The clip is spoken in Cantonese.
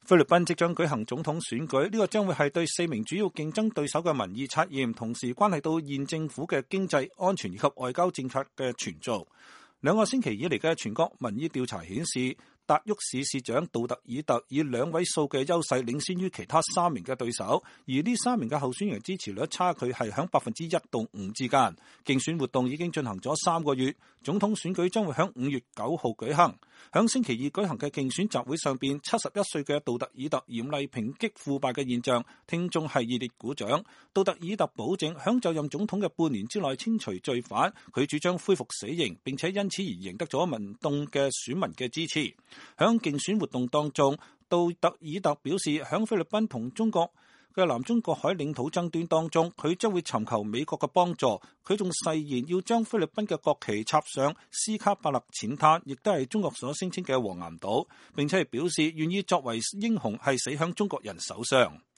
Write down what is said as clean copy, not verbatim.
菲律賓即將舉行總統選舉，呢個將會係對4名主要競爭對手嘅民意測驗，同時關係到現政府嘅經濟、安全以及外交政策嘅存續。2個星期以嚟嘅全國民意調查顯示，達沃市市長杜特爾特以2位數嘅優勢領先於其他3名嘅對手，而呢3名嘅候選人支持率差距係響1%到5%之間。競選活動已經進行咗3個月，總統選舉將會響5月9號舉行。響星期2舉行嘅競選集會上邊，71歲嘅杜特爾特嚴厲抨擊腐敗嘅現象，聽眾係熱烈鼓掌。杜特爾特保證響就任總統嘅半年之內清除罪犯，佢主張恢復死刑，並且因此而贏得咗民眾嘅選民嘅支持。響競選活動當中，杜特爾特表示，響菲律賓同中國嘅南中國海領土爭端當中，佢將會尋求美國嘅幫助。佢仲誓言要將菲律賓嘅國旗插上斯卡伯勒淺灘，亦都係中國所聲稱嘅黃岩島，並且係表示願意作為英雄係死響中國人手上。